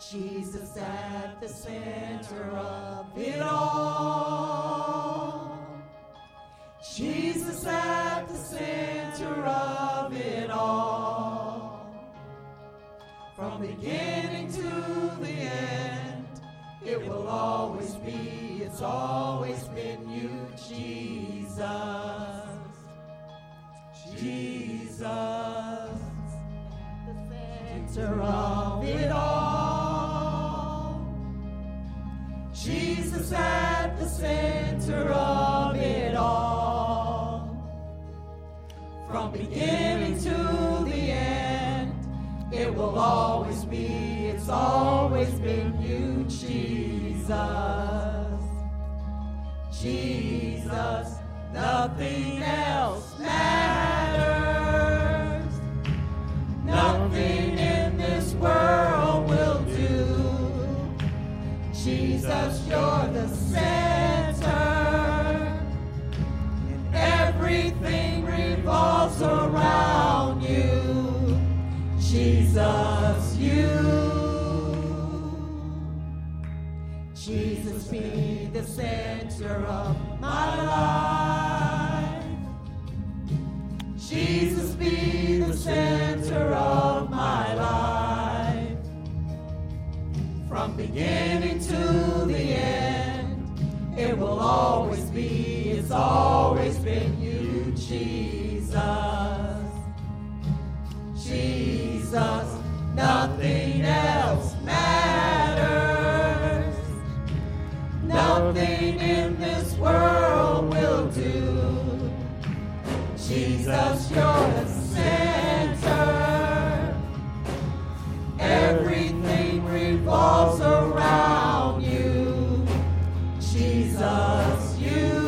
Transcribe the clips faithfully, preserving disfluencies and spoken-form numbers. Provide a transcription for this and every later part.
Jesus at the center of it all. Jesus at the center of it all. From beginning to the end, it will always be, it's always been you, Jesus. Jesus, the center of it all. Jesus at the center of it all. From beginning to the end, it will always be, it's always been you, Jesus. Jesus, nothing else matters. Nothing in this world will do. Jesus, you're the center. And everything revolves around you. Jesus, you. Jesus, be the center of my life. Jesus, be the center of my life. From beginning to the end, it will always be, it's always been you, Jesus. Jesus, nothing else matters. Nothing in this world will do. Jesus, you're the center. Everything revolves around you. Jesus, you.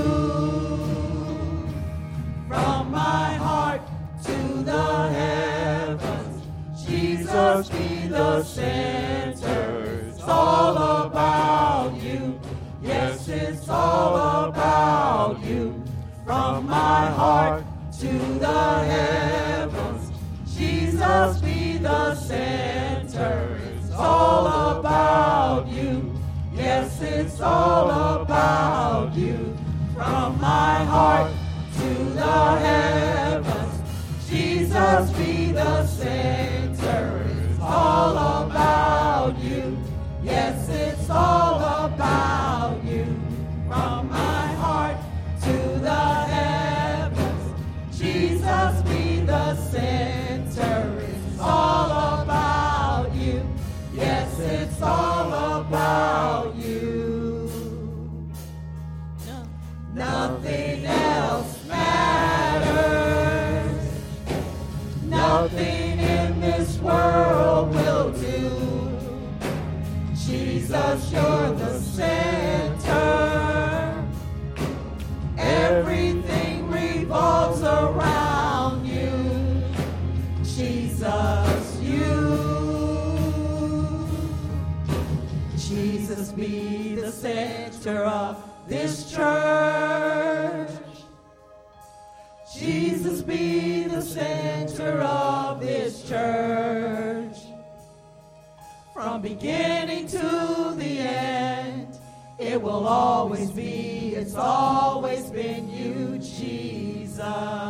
From my heart to the heavens, Jesus, be the center. It's all about you. Yes, it's all about you. From my heart to the heavens, Jesus, be the center. It's all about you. Yes, it's all about you. From my heart to the heavens, Jesus, be the center. It's all about you. Yes, it's all about you. From my heart to the heavens, Jesus, be the center. It's all about you. Yes, it's all about you. No. Nothing else matters. Nothing in this world will do. Jesus, you're the center. Everything revolves around you. Jesus, you. Jesus, be the center of this church. Jesus, be the center of this church. From beginning to the end, it will always be, it's always been you, Jesus.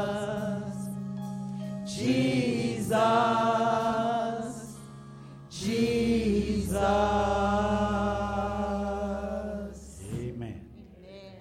Jesus. Jesus. Amen. Amen.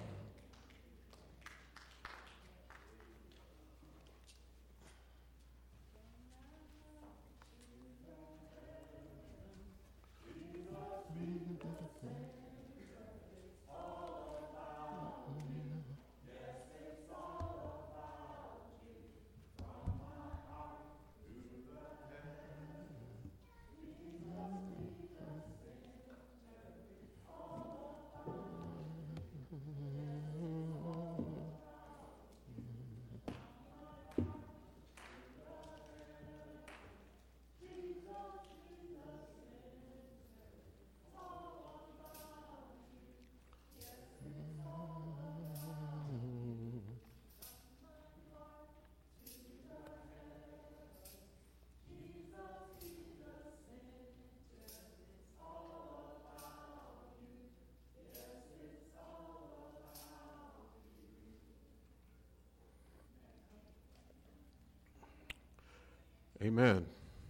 Amen.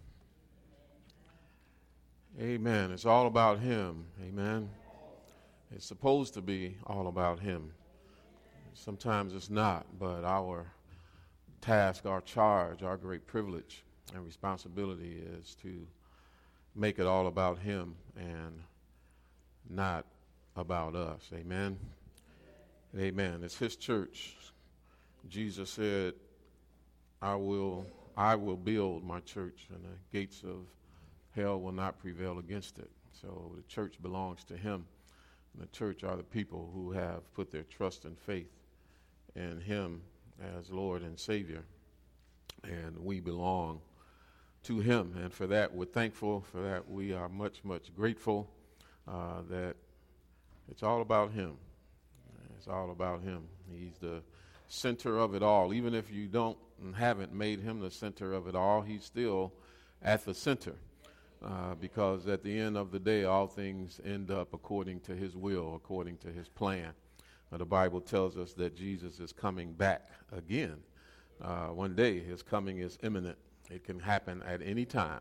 Amen. It's all about him. Amen. It's supposed to be all about him. Sometimes it's not, but our task, our charge, our great privilege and responsibility is to make it all about him and not about us. Amen. Amen. It's his church. Jesus said, I will I will build my church, and the gates of hell will not prevail against it. So the church belongs to him. And the church are the people who have put their trust and faith in him as Lord and Savior. And we belong to him. And for that, we're thankful. For that, we are much, much grateful uh, that it's all about him. It's all about him. He's the center of it all. Even if you don't and haven't made him the center of it all, he's still at the center. Uh, because at the end of the day, all things end up according to his will, according to his plan. Uh, the Bible tells us that Jesus is coming back again. Uh, one day, his coming is imminent. It can happen at any time.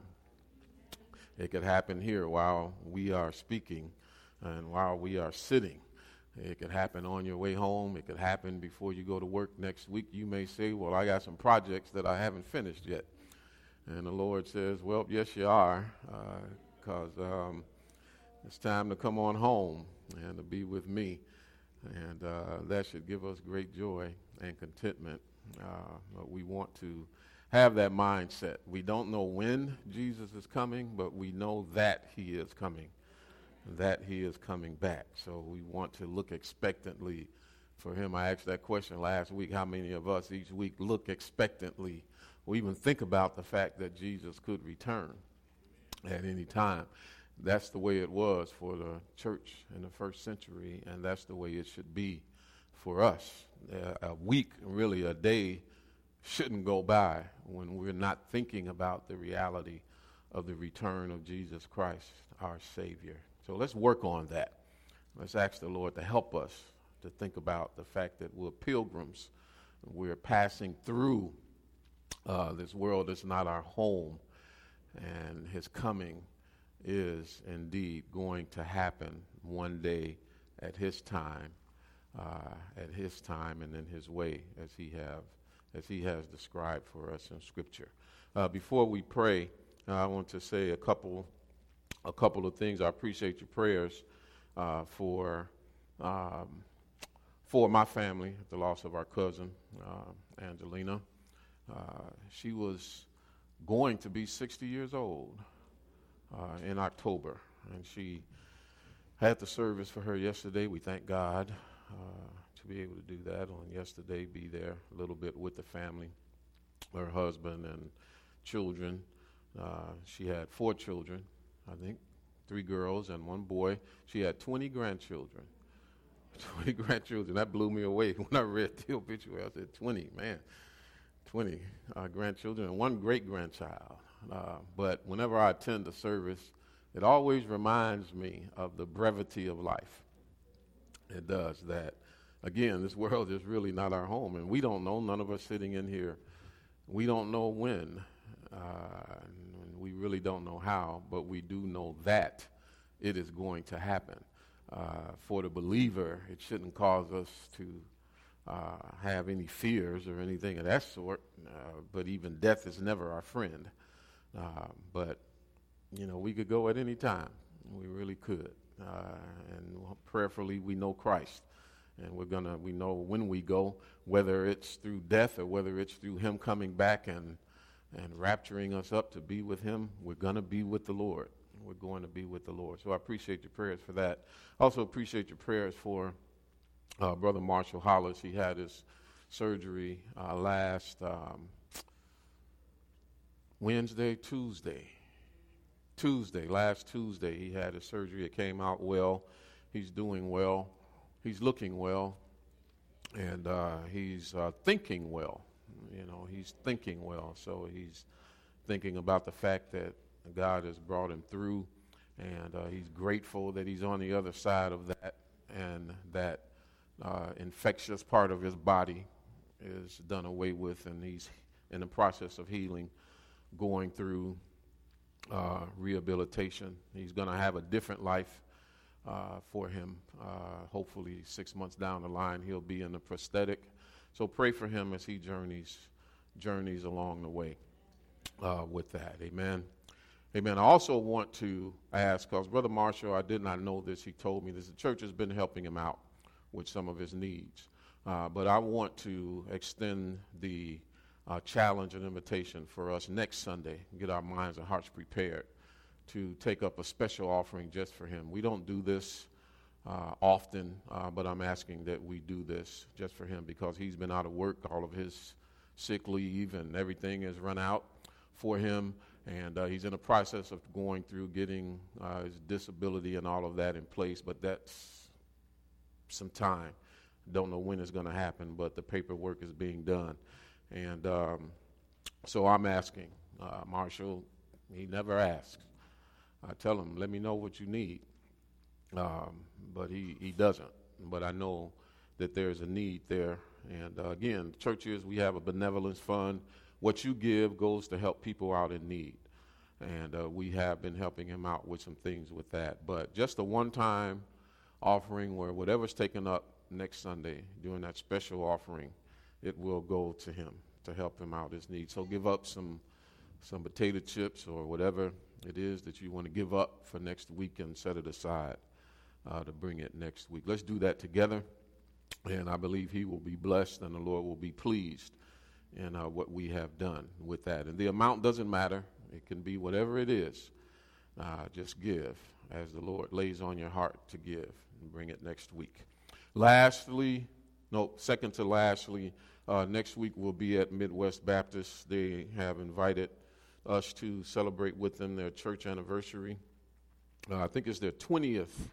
It could happen here while we are speaking and while we are sitting. It could happen on your way home. It could happen before you go to work next week. You may say, well, I got some projects that I haven't finished yet. And the Lord says, well, yes, you are, because uh, um, it's time to come on home and to be with me. And uh, that should give us great joy and contentment. Uh, but we want to have that mindset. We don't know when Jesus is coming, but we know that he is coming, that he is coming back. So we want to look expectantly for him. I asked that question last week, how many of us each week look expectantly or even think about the fact that Jesus could return at any time. That's the way it was for the church in the first century, and that's the way it should be for us. Uh, a week, really a day, shouldn't go by when we're not thinking about the reality of the return of Jesus Christ, our Savior. So let's work on that. Let's ask the Lord to help us to think about the fact that we're pilgrims. We're passing through Uh, this world is not our home, and his coming is indeed going to happen one day at his time, uh, at his time and in his way, as he have, as he has described for us in Scripture. Uh, before we pray, uh, I want to say a couple, a couple of things. I appreciate your prayers uh, for um, for my family, the loss of our cousin uh, Angelina. Uh, she was going to be sixty years old uh, in October, and she had the service for her yesterday. We thank God uh, to be able to do that on yesterday, be there a little bit with the family, her husband and children. Uh, she had four children, I think, three girls and one boy. She had twenty grandchildren. twenty grandchildren. That blew me away when I read the obituary. I said, twenty, man. twenty uh, grandchildren and one great-grandchild. Uh, but whenever I attend the service, it always reminds me of the brevity of life. It does that. Again, this world is really not our home, and we don't know, none of us sitting in here, we don't know when, uh, and we really don't know how, but we do know that it is going to happen. Uh, for the believer, it shouldn't cause us to Uh, have any fears or anything of that sort, uh, but even death is never our friend. Uh, but, you know, we could go at any time. We really could. Uh, and prayerfully, we know Christ. And we're going to, we know when we go, whether it's through death or whether it's through him coming back and, and rapturing us up to be with him, we're going to be with the Lord. We're going to be with the Lord. So I appreciate your prayers for that. Also appreciate your prayers for Uh, Brother Marshall Hollis. He had his surgery uh, last um, Wednesday, Tuesday. Tuesday, last Tuesday, he had his surgery. It came out well. He's doing well. He's looking well. And uh, he's uh, thinking well. You know, he's thinking well. So he's thinking about the fact that God has brought him through. And uh, he's grateful that he's on the other side of that, and that Uh, infectious part of his body is done away with, and he's in the process of healing going through uh, rehabilitation. He's going to have a different life uh, for him. Uh, hopefully, six months down the line, he'll be in a prosthetic. So pray for him as he journeys journeys along the way uh, with that. Amen. Amen. I also want to ask, because Brother Marshall, I did not know this. He told me this. The church has been helping him out with some of his needs. Uh, but I want to extend the uh, challenge and invitation for us next Sunday, get our minds and hearts prepared to take up a special offering just for him. We don't do this uh, often, uh, but I'm asking that we do this just for him because he's been out of work. All of his sick leave and everything has run out for him, and uh, he's in the process of going through getting uh, his disability and all of that in place, but that's some time. Don't know when it's going to happen, but the paperwork is being done. And um, so I'm asking, uh, Marshall, he never asks. I tell him, let me know what you need. Um, but he, he doesn't. But I know that there's a need there. And uh, again, churches, we have a benevolence fund. What you give goes to help people out in need. And uh, we have been helping him out with some things with that. But just a one-time offering where whatever's taken up next Sunday during that special offering, it will go to him to help him out his needs. So give up some some potato chips or whatever it is that you want to give up for next week and set it aside uh, to bring it next week. Let's do that together, and I believe he will be blessed and the Lord will be pleased in uh, what we have done with that. And the amount doesn't matter. It can be whatever it is. Uh, just give as the Lord lays on your heart to give and bring it next week. Lastly, no, second to lastly, uh, next week we'll be at Midwest Baptist. They have invited us to celebrate with them their church anniversary. Uh, I think it's their twentieth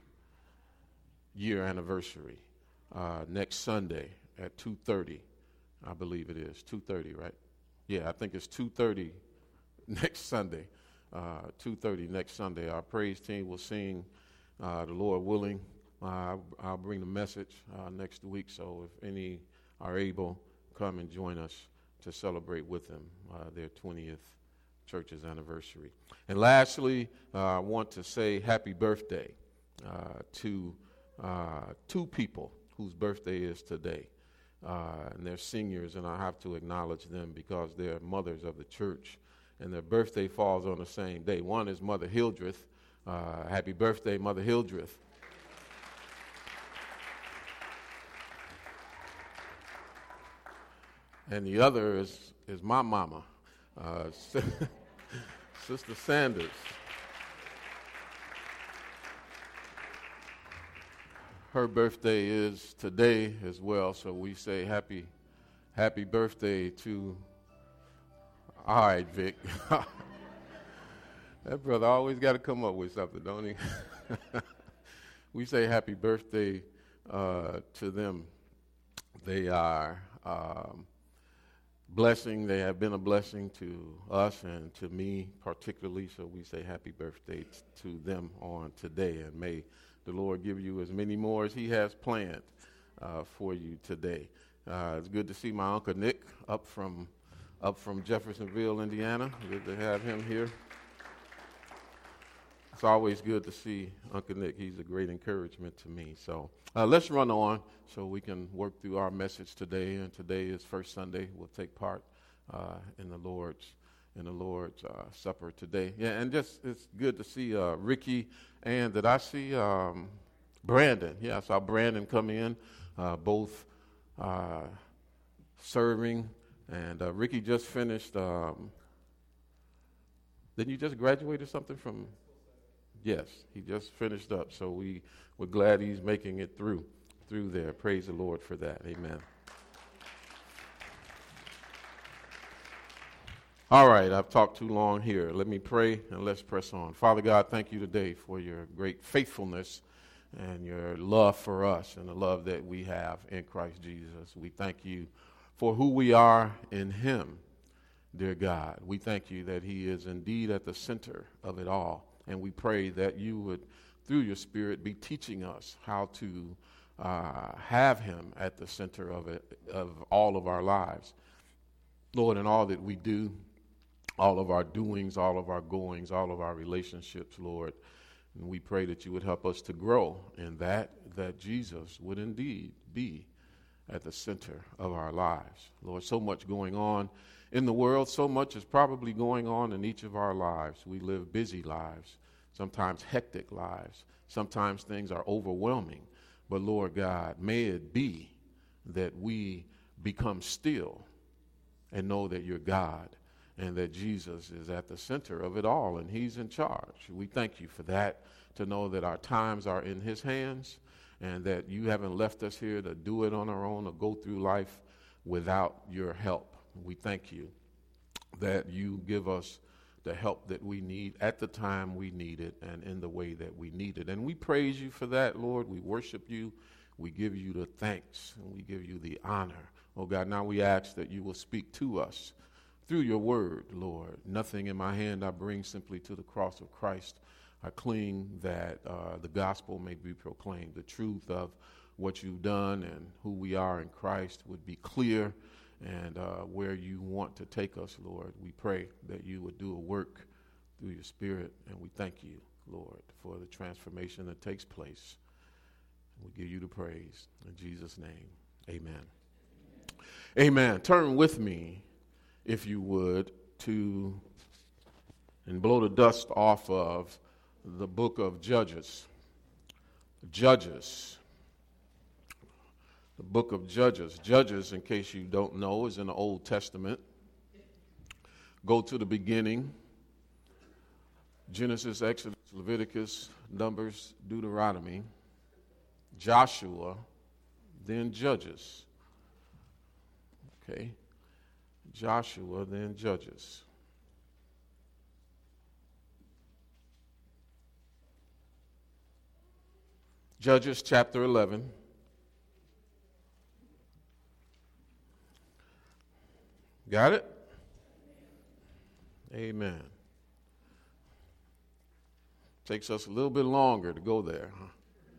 year anniversary uh, next Sunday at two thirty. I believe it is two thirty, right? Yeah, I think it's two thirty next Sunday. Uh, two thirty next Sunday. Our praise team will sing, uh, the Lord willing. Uh, I'll bring the message uh, next week, so if any are able, come and join us to celebrate with them uh, their twentieth church's anniversary. And lastly, uh, I want to say happy birthday uh, to uh, two people whose birthday is today. Uh, and they're seniors, and I have to acknowledge them because they're mothers of the church, and their birthday falls on the same day. One is Mother Hildreth. Uh, happy birthday, Mother Hildreth. And the other is, is my mama, uh, Sister Sanders. Her birthday is today as well, so we say happy, happy birthday to. All right, Vic. That brother always got to come up with something, don't he? We say happy birthday uh, to them. They are. Um, Blessing, they have been a blessing to us and to me particularly, so we say happy birthday t- to them on today, and may the Lord give you as many more as he has planned uh, for you today. Uh, it's good to see my Uncle Nick up from up from Jeffersonville, Indiana. Good to have him here. It's always good to see Uncle Nick. He's a great encouragement to me. So uh, let's run on so we can work through our message today. And today is First Sunday. We'll take part uh, in the Lord's in the Lord's uh, Supper today. Yeah, and just it's good to see uh, Ricky, and did I see um, Brandon? Yeah, I saw Brandon come in, uh, both uh, serving. And uh, Ricky just finished. Um, didn't you just graduate or something from? Yes, he just finished up, so we, we're glad he's making it through, through there. Praise the Lord for that. Amen. All right, I've talked too long here. Let me pray and let's press on. Father God, thank you today for your great faithfulness and your love for us and the love that we have in Christ Jesus. We thank you for who we are in him, dear God. We thank you that he is indeed at the center of it all. And we pray that you would, through your Spirit, be teaching us how to uh, have him at the center of it, of all of our lives. Lord, in all that we do, all of our doings, all of our goings, all of our relationships, Lord. And we pray that you would help us to grow in that, that Jesus would indeed be at the center of our lives. Lord, so much going on in the world, so much is probably going on in each of our lives. We live busy lives, sometimes hectic lives. Sometimes things are overwhelming. But Lord God, may it be that we become still and know that you're God and that Jesus is at the center of it all and he's in charge. We thank you for that, to know that our times are in his hands and that you haven't left us here to do it on our own or go through life without your help. We thank you that you give us the help that we need at the time we need it and in the way that we need it. And we praise you for that, Lord. We worship you. We give you the thanks and we give you the honor. Oh God, now we ask that you will speak to us through your word, Lord. Nothing in my hand I bring, simply to the cross of Christ I cling, that uh, the gospel may be proclaimed. The truth of what you've done and who we are in Christ would be clear, and uh, where you want to take us, Lord. We pray that you would do a work through your Spirit, and we thank you, Lord, for the transformation that takes place. We give you the praise. In Jesus' name, amen. Amen. Turn with me, if you would, to and blow the dust off of the book of Judges. Judges. The book of Judges. Judges, in case you don't know, is in the Old Testament. Go to the beginning. Genesis, Exodus, Leviticus, Numbers, Deuteronomy, Joshua, then Judges. Okay. Joshua, then Judges. Judges chapter eleven. Got it? Amen. Takes us a little bit longer to go there. Huh?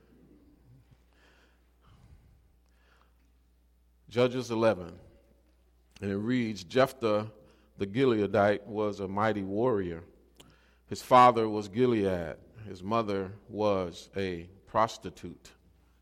Judges eleven. And it reads, Jephthah the Gileadite was a mighty warrior. His father was Gilead. His mother was a prostitute.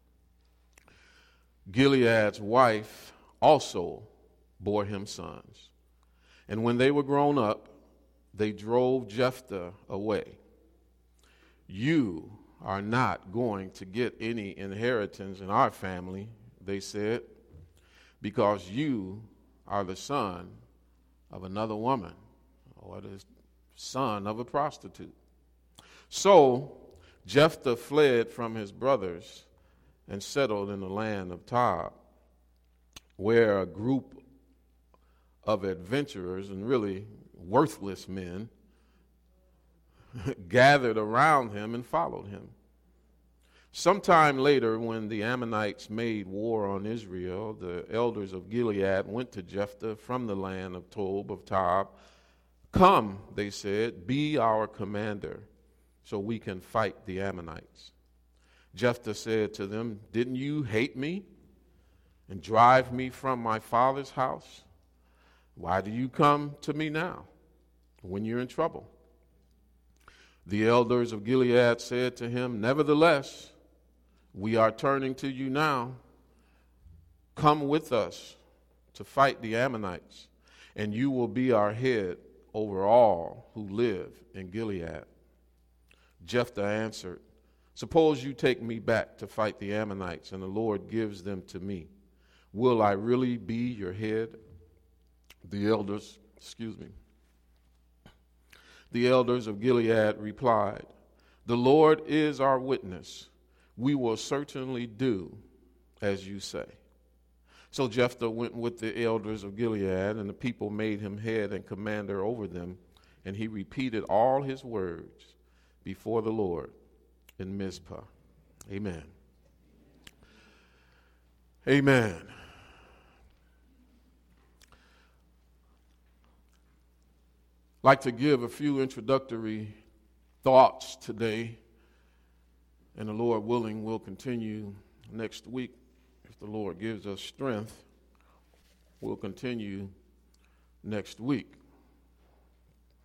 Gilead's wife also bore him sons. And when they were grown up, they drove Jephthah away. You are not going to get any inheritance in our family, they said, because you are the son of another woman, or the son of a prostitute. So Jephthah fled from his brothers and settled in the land of Tob, where a group of adventurers and really worthless men gathered around him and followed him. Sometime later, when the Ammonites made war on Israel, the elders of Gilead went to Jephthah from the land of Tob of Tob. Come, they said, be our commander, so we can fight the Ammonites. Jephthah said to them, didn't you hate me and drive me from my father's house? Why do you come to me now when you're in trouble? The elders of Gilead said to him, nevertheless, we are turning to you now. Come with us to fight the Ammonites, and you will be our head over all who live in Gilead. Jephthah answered, suppose you take me back to fight the Ammonites, and the Lord gives them to me. Will I really be your head? The elders, excuse me. The elders of Gilead replied, the Lord is our witness. We will certainly do as you say. So Jephthah went with the elders of Gilead, and the people made him head and commander over them, and he repeated all his words before the Lord in Mizpah. Amen. Amen. I'd like to give a few introductory thoughts today, and the Lord willing, we'll continue next week. If the Lord gives us strength, we'll continue next week.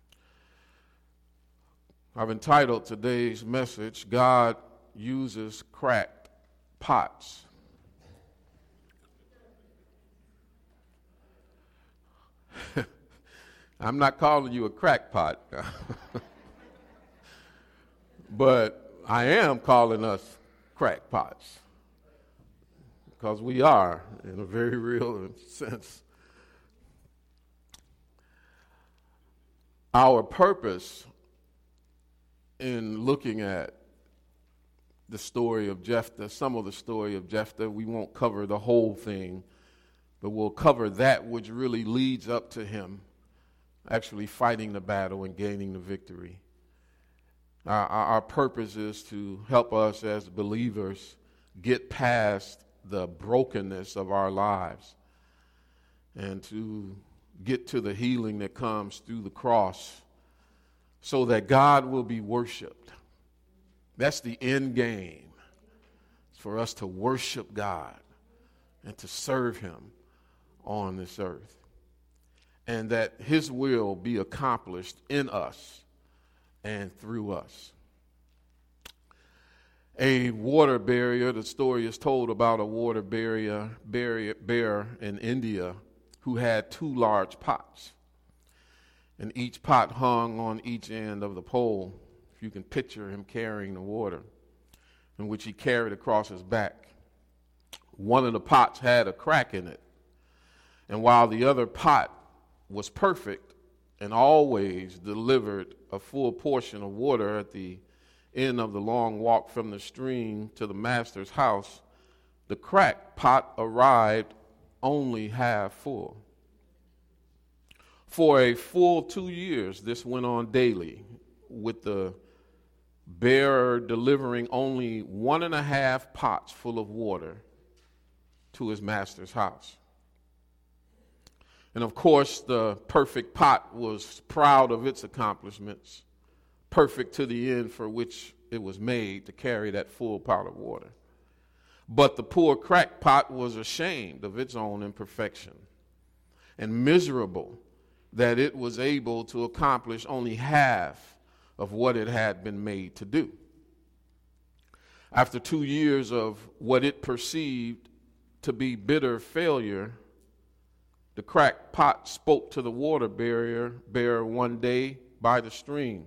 I've entitled today's message, God Uses Cracked Pots. I'm not calling you a crackpot, but I am calling us crackpots, because we are, in a very real sense. Our purpose in looking at the story of Jephthah, some of the story of Jephthah, we won't cover the whole thing, but we'll cover that which really leads up to him actually fighting the battle and gaining the victory. Our, our, our purpose is to help us as believers get past the brokenness of our lives and to get to the healing that comes through the cross so that God will be worshiped. That's the end game. It's for us to worship God and to serve him on this earth, and that his will be accomplished in us and through us. A water barrier, the story is told about a water barrier, barrier bear in India who had two large pots. And each pot hung on each end of the pole. If you can picture him carrying the water, in which he carried across his back. One of the pots had a crack in it. And while the other pot was perfect and always delivered a full portion of water at the end of the long walk from the stream to the master's house, the cracked pot arrived only half full. For a full two years, this went on daily, with the bearer delivering only one and a half pots full of water to his master's house. And of course, the perfect pot was proud of its accomplishments, perfect to the end for which it was made, to carry that full pot of water. But the poor cracked pot was ashamed of its own imperfection and miserable that it was able to accomplish only half of what it had been made to do. After two years of what it perceived to be bitter failure, the cracked pot spoke to the water barrier bearer one day by the stream.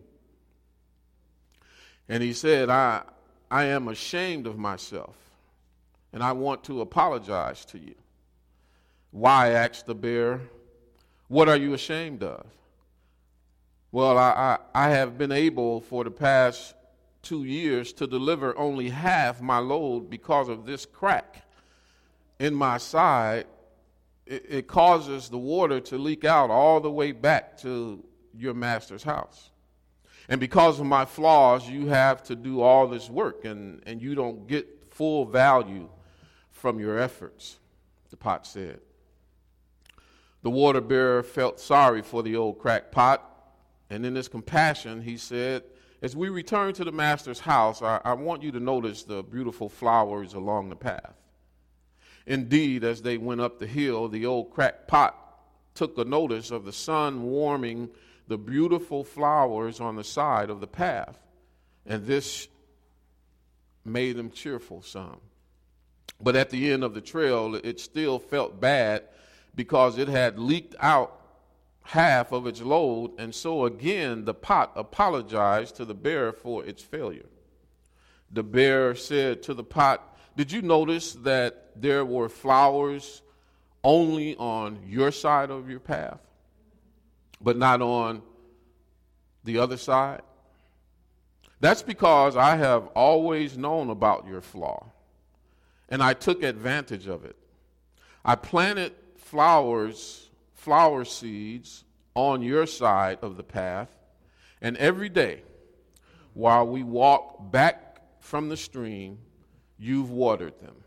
And he said, I, I am ashamed of myself, and I want to apologize to you. Why? Asked the bearer. What are you ashamed of? Well, I, I, I have been able for the past two years to deliver only half my load because of this crack in my side. It, it causes the water to leak out all the way back to your master's house. And because of my flaws, you have to do all this work, and, and you don't get full value from your efforts, the pot said. The water bearer felt sorry for the old cracked pot, and in his compassion, he said, as we return to the master's house, I, I want you to notice the beautiful flowers along the path. Indeed, as they went up the hill, the old cracked pot took a notice of the sun warming the beautiful flowers on the side of the path, and this made him cheerful some. But at the end of the trail, it still felt bad because it had leaked out half of its load, and so again the pot apologized to the bearer for its failure. The bearer said to the pot, did you notice that there were flowers only on your side of your path, but not on the other side? That's because I have always known about your flaw, and I took advantage of it. I planted flowers, flower seeds on your side of the path, and every day while we walk back from the stream, you've watered them.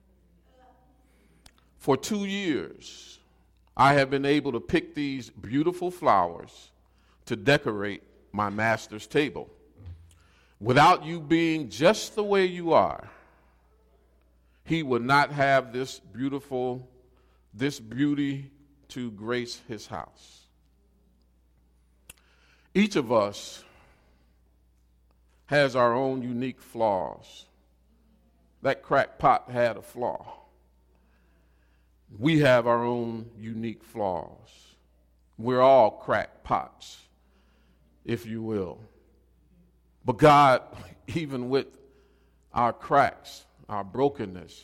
For two years, I have been able to pick these beautiful flowers to decorate my master's table. Without you being just the way you are, he would not have this beautiful, this beauty to grace his house. Each of us has our own unique flaws. That cracked pot had a flaw. We have our own unique flaws. We're all cracked pots, if you will. But God, even with our cracks, our brokenness,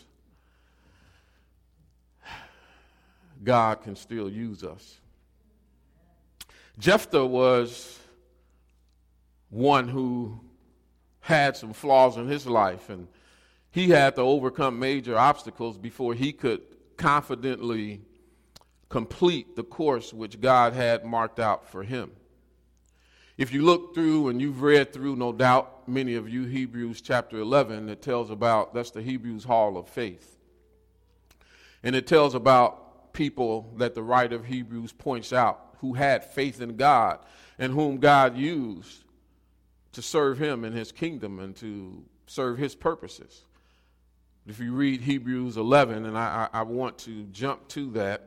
God can still use us. Jephthah was one who had some flaws in his life, and he had to overcome major obstacles before he could confidently complete the course which God had marked out for him. If you look through, and you've read through, no doubt, many of you, Hebrews chapter eleven, it tells about, that's the Hebrews Hall of Faith. And it tells about people that the writer of Hebrews points out who had faith in God and whom God used to serve him in his kingdom and to serve his purposes. If you read Hebrews eleven, and I, I, I want to jump to that.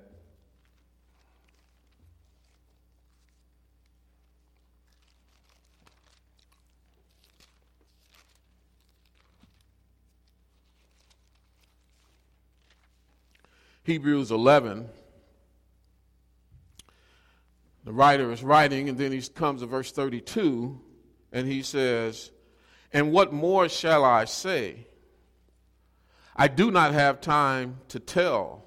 Hebrews eleven, the writer is writing, and then he comes to verse thirty-two, and he says, "And what more shall I say? I do not have time to tell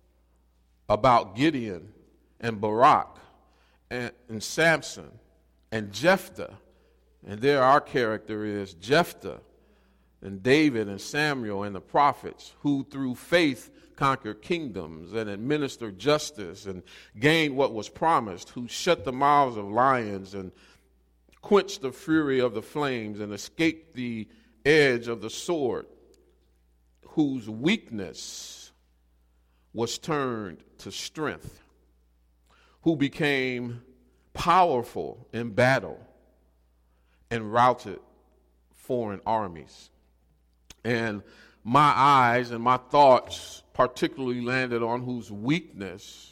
about Gideon and Barak and, and Samson and Jephthah." And there our character is Jephthah and David and Samuel and the prophets, who through faith conquered kingdoms and administered justice and gained what was promised, who shut the mouths of lions and quenched the fury of the flames and escaped the edge of the sword, whose weakness was turned to strength, who became powerful in battle and routed foreign armies. And my eyes and my thoughts particularly landed on whose weakness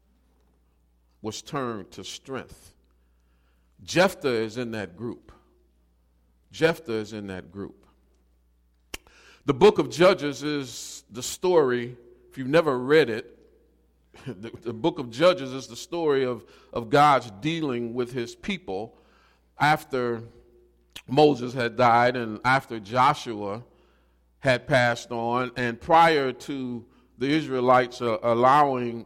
was turned to strength. Jephthah is in that group. Jephthah is in that group. The book of Judges is the story, if you've never read it, the, the book of Judges is the story of, of God's dealing with his people after Moses had died and after Joshua had passed on, and prior to the Israelites uh, allowing,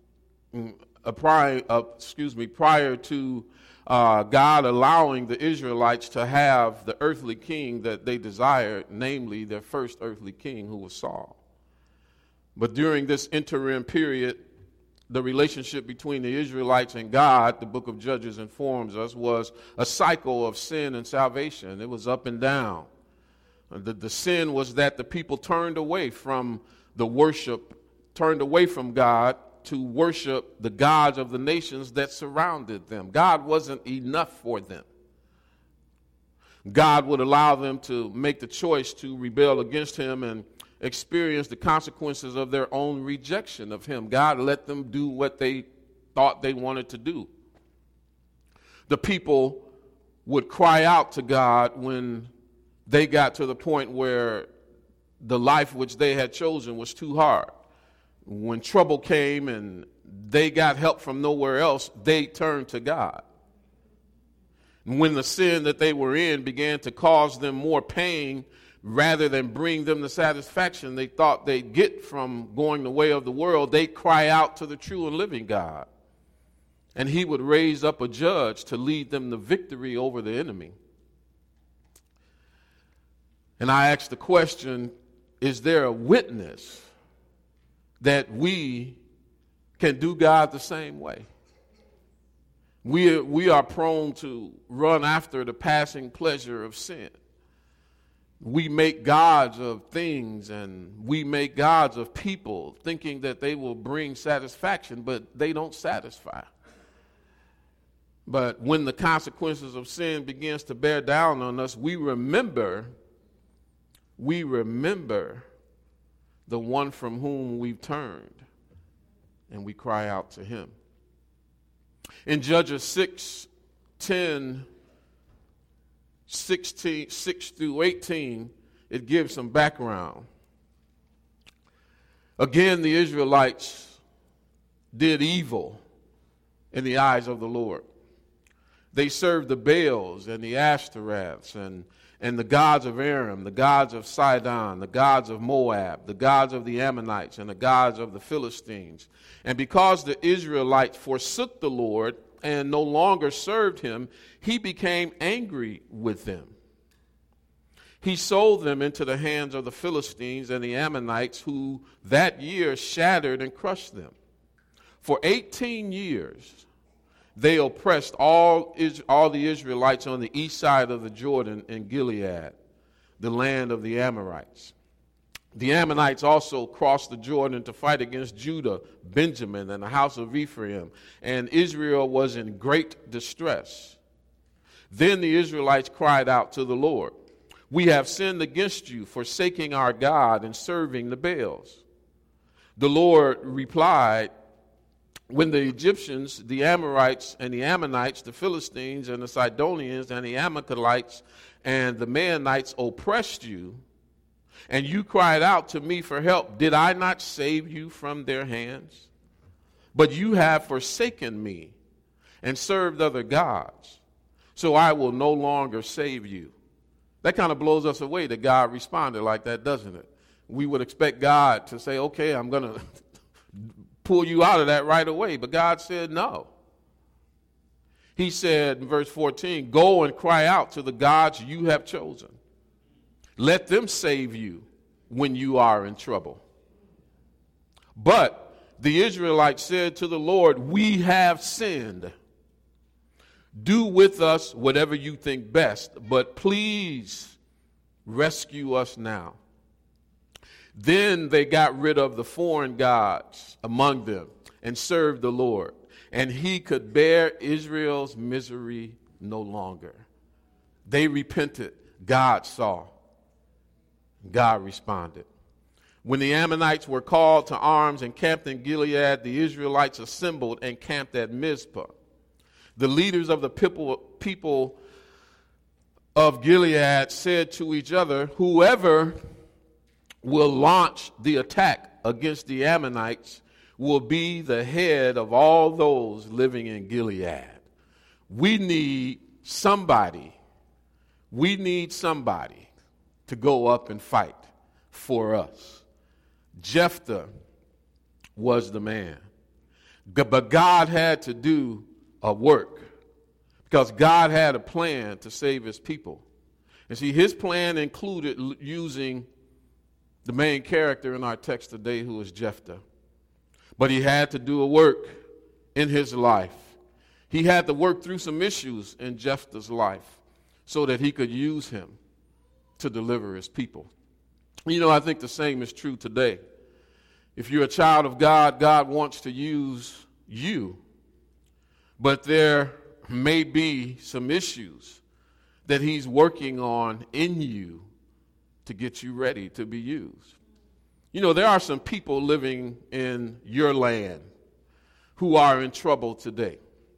uh, prior, uh, excuse me, prior to uh, God allowing the Israelites to have the earthly king that they desired, namely their first earthly king, who was Saul. But during this interim period, the relationship between the Israelites and God, the book of Judges informs us, was a cycle of sin and salvation. It was up and down. The, the sin was that the people turned away from the worship, turned away from God to worship the gods of the nations that surrounded them. God wasn't enough for them. God would allow them to make the choice to rebel against him and experience the consequences of their own rejection of him. God let them do what they thought they wanted to do. The people would cry out to God when they got to the point where the life which they had chosen was too hard. When trouble came and they got help from nowhere else, they turned to God. And when the sin that they were in began to cause them more pain rather than bring them the satisfaction they thought they'd get from going the way of the world, they cry out to the true and living God. And he would raise up a judge to lead them to victory over the enemy. And I asked the question, is there a witness that we can do God the same way? We, we are prone to run after the passing pleasure of sin. We make gods of things and we make gods of people, thinking that they will bring satisfaction, but they don't satisfy. But when the consequences of sin begins to bear down on us, we remember, we remember the one from whom we've turned, and we cry out to him. In Judges six ten, sixteen, six through eighteen, it gives some background. Again, the Israelites did evil in the eyes of the Lord. They served the Baals and the Ashtoreths and, and the gods of Aram, the gods of Sidon, the gods of Moab, the gods of the Ammonites, and the gods of the Philistines. And because the Israelites forsook the Lord and no longer served him, he became angry with them. He sold them into the hands of the Philistines and the Ammonites, who that year shattered and crushed them. For eighteen years, they oppressed all, all the Israelites on the east side of the Jordan in Gilead, the land of the Amorites. The Ammonites also crossed the Jordan to fight against Judah, Benjamin, and the house of Ephraim, and Israel was in great distress. Then the Israelites cried out to the Lord, "We have sinned against you, forsaking our God and serving the Baals." The Lord replied, "When the Egyptians, the Amorites, and the Ammonites, the Philistines, and the Sidonians, and the Amalekites, and the Maonites oppressed you, and you cried out to me for help, did I not save you from their hands? But you have forsaken me and served other gods, so I will no longer save you." That kind of blows us away that God responded like that, doesn't it? We would expect God to say, okay, I'm going to pull you out of that right away. But God said no. He said in verse fourteen, "Go and cry out to the gods you have chosen. Let them save you when you are in trouble." But the Israelites said to the Lord, "We have sinned. Do with us whatever you think best, but please rescue us now." Then they got rid of the foreign gods among them and served the Lord, and he could bear Israel's misery no longer. They repented. God saw. God responded. When the Ammonites were called to arms and camped in Gilead, the Israelites assembled and camped at Mizpah. The leaders of the people, people of Gilead said to each other, "Whoever will launch the attack against the Ammonites will be the head of all those living in Gilead." We need somebody, we need somebody to go up and fight for us. Jephthah was the man. But God had to do a work because God had a plan to save his people. And see, his plan included l- using the main character in our text today, who is Jephthah. But he had to do a work in his life. He had to work through some issues in Jephthah's life so that he could use him to deliver his people. You know, I think the same is true today. If you're a child of God, God wants to use you. But there may be some issues that he's working on in you to get you ready to be used. You know, there are some people living in your land who are in trouble today.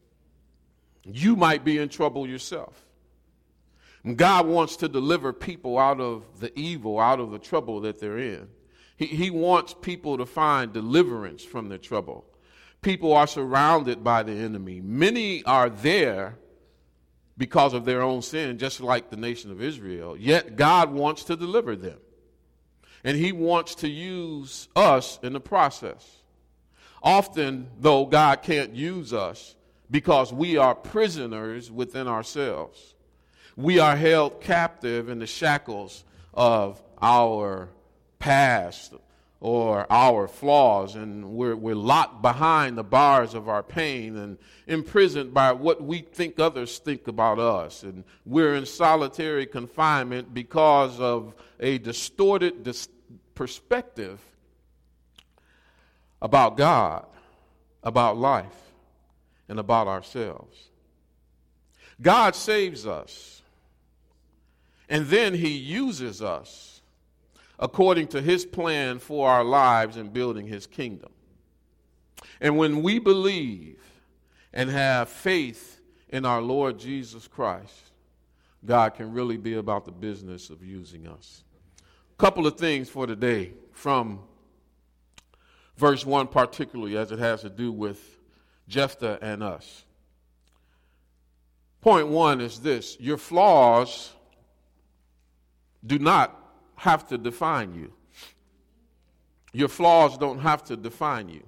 You might be in trouble yourself. And God wants to deliver people out of the evil, out of the trouble that they're in. He, he wants people to find deliverance from their trouble. People are surrounded by the enemy. Many are there because of their own sin, just like the nation of Israel. Yet God wants to deliver them. And he wants to use us in the process. Often, though, God can't use us because we are prisoners within ourselves. We are held captive in the shackles of our past or our flaws, and we're, we're locked behind the bars of our pain and imprisoned by what we think others think about us. And we're in solitary confinement because of a distorted dis- perspective about God, about life, and about ourselves. God saves us, and then he uses us according to his plan for our lives and building his kingdom. And when we believe and have faith in our Lord Jesus Christ, God can really be about the business of using us. A couple of things for today from verse one particularly, as it has to do with Jephthah and us. Point one is this: your flaws do not have to define you. Your flaws don't have to define you.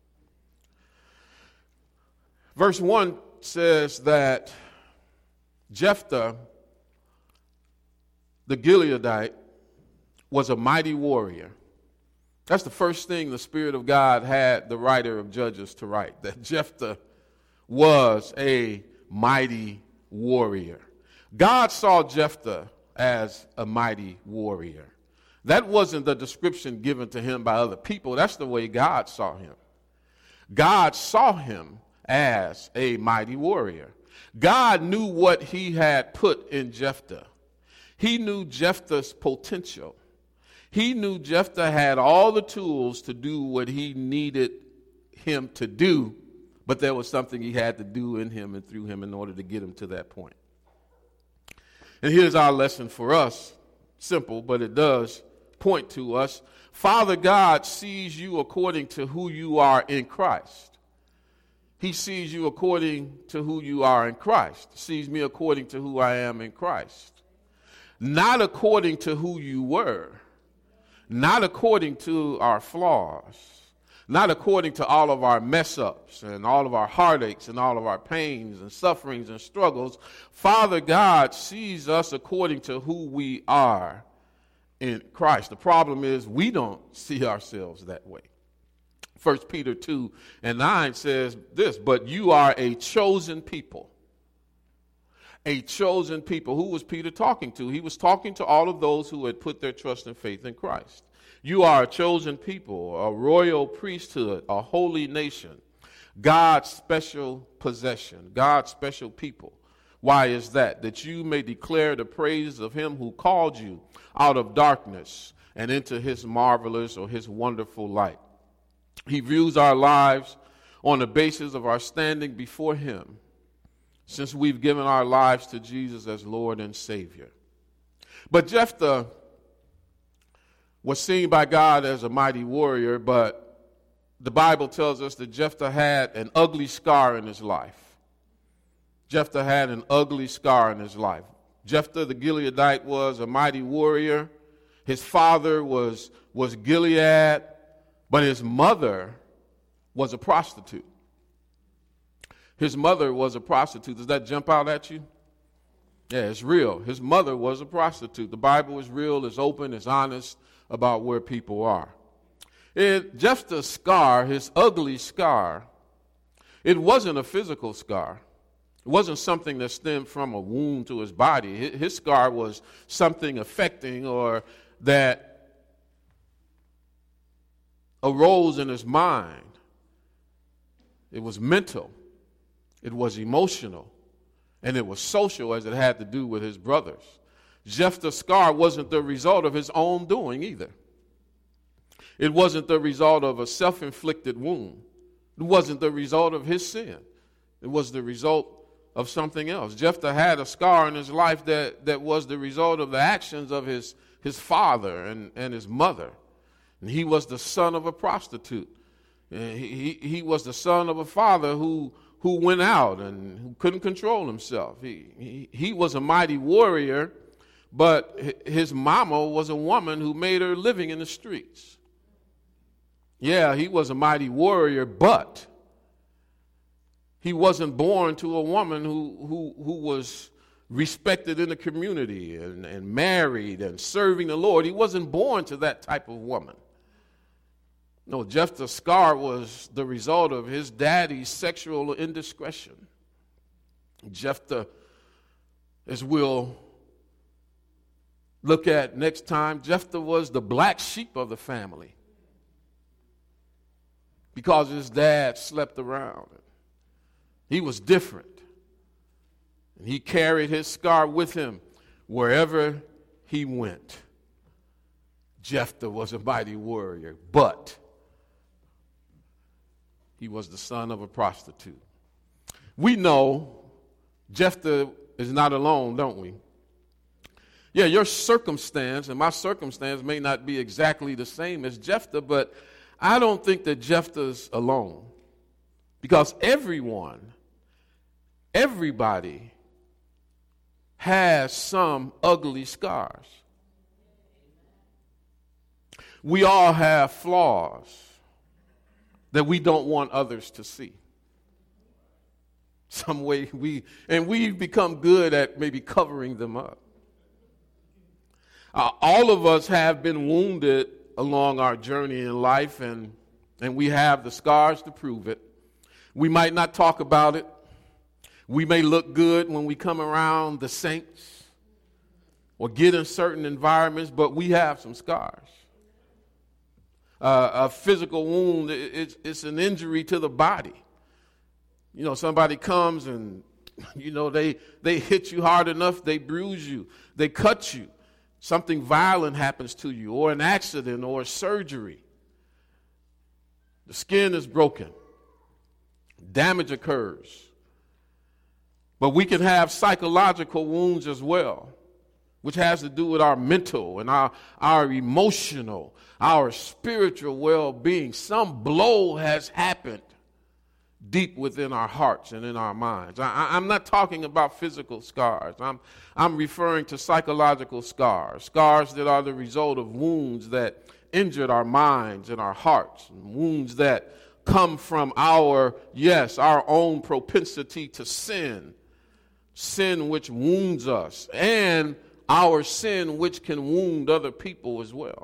Verse one says that Jephthah, the Gileadite, was a mighty warrior. That's the first thing the Spirit of God had the writer of Judges to write, that Jephthah was a mighty warrior. God saw Jephthah as a mighty warrior. That wasn't the description given to him by other people. That's the way God saw him. God saw him as a mighty warrior. God knew what he had put in Jephthah. He knew Jephthah's potential. He knew Jephthah had all the tools to do what he needed him to do, but there was something he had to do in him and through him in order to get him to that point. And here's our lesson for us. Simple, but it does point to us. Father God sees you according to who you are in Christ. He sees you according to who you are in Christ. Sees me according to who I am in Christ. Not according to who you were. Not according to our flaws. Not according to all of our mess ups and all of our heartaches and all of our pains and sufferings and struggles. Father God sees us according to who we are in Christ. The problem is we don't see ourselves that way. First Peter two and nine says this: but you are a chosen people. A chosen people. Who was Peter talking to? He was talking to all of those who had put their trust and faith in Christ. You are a chosen people, a royal priesthood, a holy nation, God's special possession, God's special people. Why is that? That you may declare the praise of him who called you out of darkness and into his marvelous or his wonderful light. He views our lives on the basis of our standing before him, since we've given our lives to Jesus as Lord and Savior. But Jephthah was seen by God as a mighty warrior, but the Bible tells us that Jephthah had an ugly scar in his life. Jephthah had an ugly scar in his life. Jephthah the Gileadite was a mighty warrior. His father was, was Gilead, but his mother was a prostitute. His mother was a prostitute. Does that jump out at you? Yeah, it's real. His mother was a prostitute. The Bible is real, it's open, it's honest about where people are. It, Jephthah's scar, his ugly scar, it wasn't a physical scar. It wasn't something that stemmed from a wound to his body. His, his scar was something affecting or that arose in his mind. It was mental. It was emotional, and it was social, as it had to do with his brothers. Jephthah's scar wasn't the result of his own doing either. It wasn't the result of a self-inflicted wound. It wasn't the result of his sin. It was the result of something else. Jephthah had a scar in his life that, that was the result of the actions of his, his father and, and his mother. And he was the son of a prostitute. And he, he, he was the son of a father who who went out and who couldn't control himself. He, he, he was a mighty warrior, but his mama was a woman who made her living in the streets. Yeah, he was a mighty warrior, but he wasn't born to a woman who, who, who was respected in the community and, and married and serving the Lord. He wasn't born to that type of woman. No, Jephthah's scar was the result of his daddy's sexual indiscretion. Jephthah, as we'll look at next time, Jephthah was the black sheep of the family because his dad slept around. He was different. And he carried his scar with him wherever he went. Jephthah was a mighty warrior, but he was the son of a prostitute. We know Jephthah is not alone, don't we? Yeah, your circumstance, and my circumstance may not be exactly the same as Jephthah, but I don't think that Jephthah's alone. Because everyone, everybody has some ugly scars. We all have flaws that we don't want others to see. Some way we, and we've become good at maybe covering them up. Uh, all of us have been wounded along our journey in life, and, and we have the scars to prove it. We might not talk about it. We may look good when we come around the saints or get in certain environments, but we have some scars. Uh, a physical wound, it, it's, it's an injury to the body. You know, somebody comes and, you know, they, they hit you hard enough, they bruise you, they cut you. Something violent happens to you, or an accident, or a surgery. The skin is broken. Damage occurs. But we can have psychological wounds as well, which has to do with our mental and our, our emotional, our spiritual well-being. Some blow has happened deep within our hearts and in our minds. I, I'm not talking about physical scars. I'm, I'm referring to psychological scars, scars that are the result of wounds that injured our minds and our hearts, and wounds that come from our, yes, our own propensity to sin, sin which wounds us, and our sin which can wound other people as well.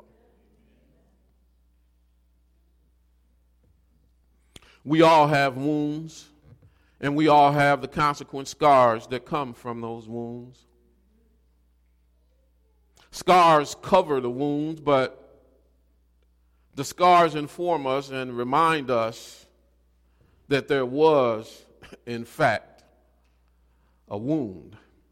We all have wounds, and we all have the consequent scars that come from those wounds. Scars cover the wounds, but the scars inform us and remind us that there was, in fact, a wound.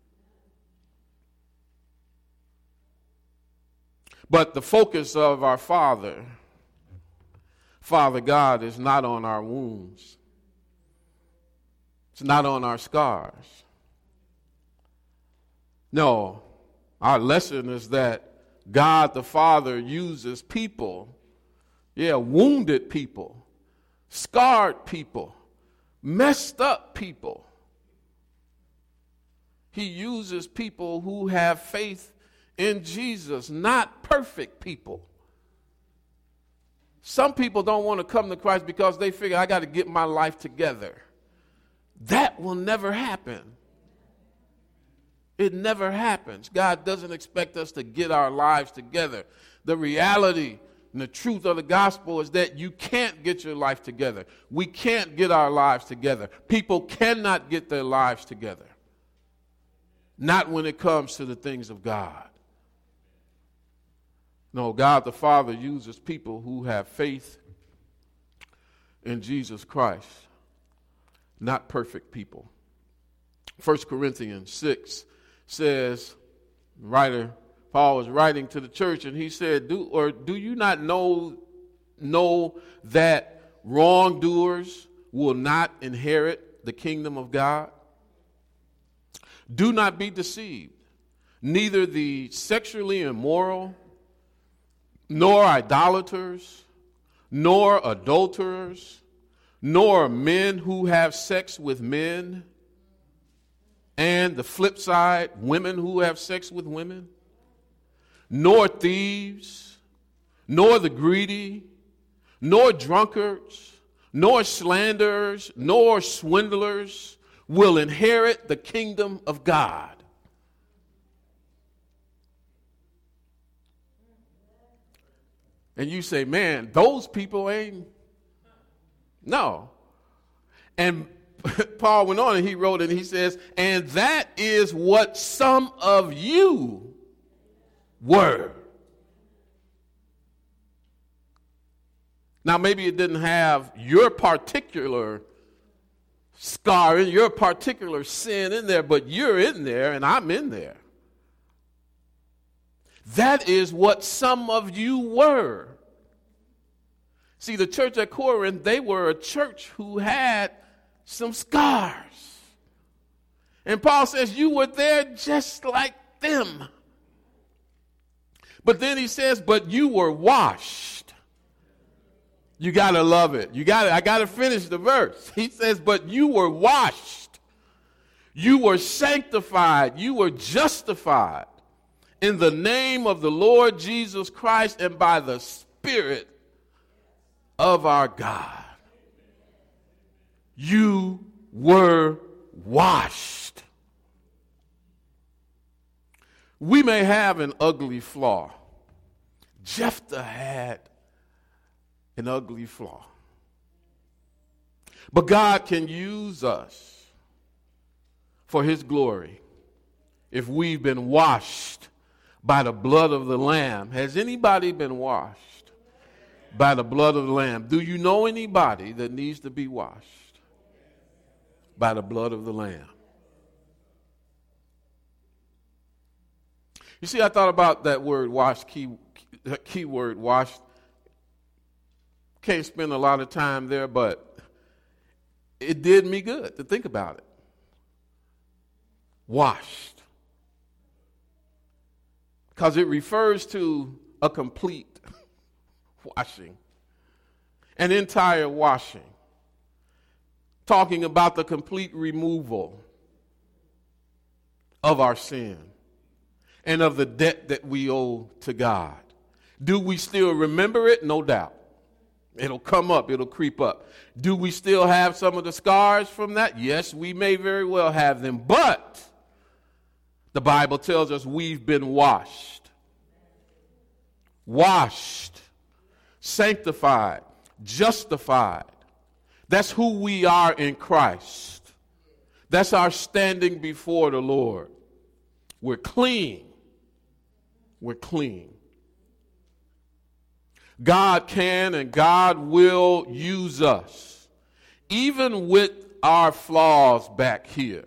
But the focus of our Father, Father God, is not on our wounds. It's not on our scars. No, our lesson is that God the Father uses people, yeah, wounded people, scarred people, messed up people. He uses people who have faith in Jesus, not perfect people. Some people don't want to come to Christ because they figure, I got to get my life together. That will never happen. It never happens. God doesn't expect us to get our lives together. The reality and the truth of the gospel is that you can't get your life together. We can't get our lives together. People cannot get their lives together. Not when it comes to the things of God. No, God the Father uses people who have faith in Jesus Christ, not perfect people. First Corinthians six says, writer Paul was writing to the church, and he said, "Do or do you not know know that wrongdoers will not inherit the kingdom of God? Do not be deceived. Neither the sexually immoral, nor idolaters, nor adulterers, nor men who have sex with men, and the flip side, women who have sex with women, nor thieves, nor the greedy, nor drunkards, nor slanderers, nor swindlers will inherit the kingdom of God." And you say, man, those people ain't. No. And Paul went on and he wrote and he says, and that is what some of you were. Now, maybe it didn't have your particular scar, your particular sin in there, but you're in there and I'm in there. That is what some of you were. See, the church at Corinth, they were a church who had some scars. And Paul says, you were there just like them. But then he says, but you were washed. You got to love it. You got to, I got to finish the verse. He says, but you were washed. You were sanctified. You were justified in the name of the Lord Jesus Christ and by the Spirit of our God. You were washed. We may have an ugly flaw. Jephthah had an ugly flaw. But God can use us for his glory if we've been washed by the blood of the Lamb. Has anybody been washed by the blood of the Lamb? Do you know anybody that needs to be washed by the blood of the Lamb? You see, I thought about that word wash, key, key word wash. Can't spend a lot of time there, but it did me good to think about it. Washed. Because it refers to a complete washing, an entire washing. Talking about the complete removal of our sin and of the debt that we owe to God. Do we still remember it? No doubt. It'll come up. It'll creep up. Do we still have some of the scars from that? Yes, we may very well have them. But the Bible tells us we've been washed. Washed. Sanctified. Justified. That's who we are in Christ. That's our standing before the Lord. We're clean. We're clean. God can and God will use us, even with our flaws back here.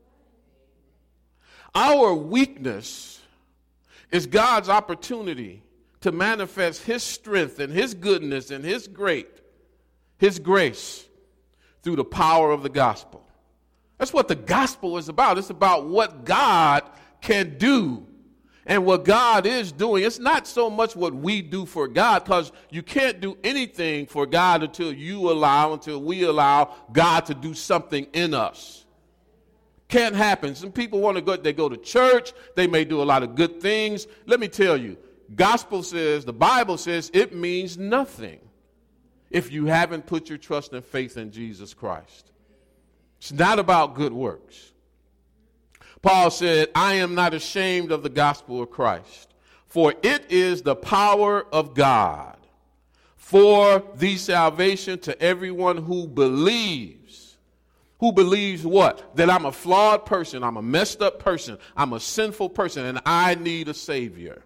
Our weakness is God's opportunity to manifest his strength and his goodness and his great, his grace through the power of the gospel. That's what the gospel is about. It's about what God can do and what God is doing. It's not so much what we do for God, because you can't do anything for God until you allow, until we allow God to do something in us. Can't happen. Some people want to go, they go to church, they may do a lot of good things. Let me tell you, gospel says, the Bible says it means nothing if you haven't put your trust and faith in Jesus Christ. It's not about good works. Paul said, I am not ashamed of the gospel of Christ, for it is the power of God for the salvation to everyone who believes. Who believes what? That I'm a flawed person, I'm a messed up person, I'm a sinful person, and I need a Savior.